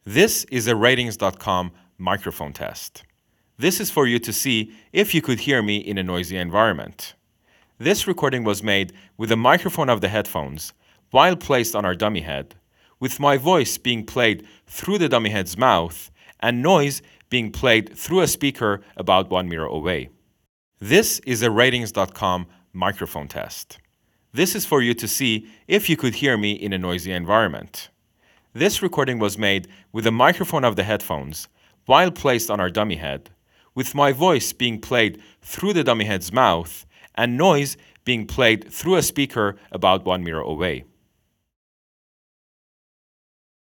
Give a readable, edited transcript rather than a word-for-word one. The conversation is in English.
This is a Ratings.com microphone test. This is for you to see if you could hear me in a noisy environment. This recording was made with the microphone of the headphones while placed on our dummy head, with my voice being played through the dummy head's mouth and noise being played through a speaker about 1 meter away. This is a Ratings.com microphone test. This is for you to see if you could hear me in a noisy environment. This recording was made with the microphone of the headphones while placed on our dummy head, with my voice being played through the dummy head's mouth and noise being played through a speaker about 1 meter away.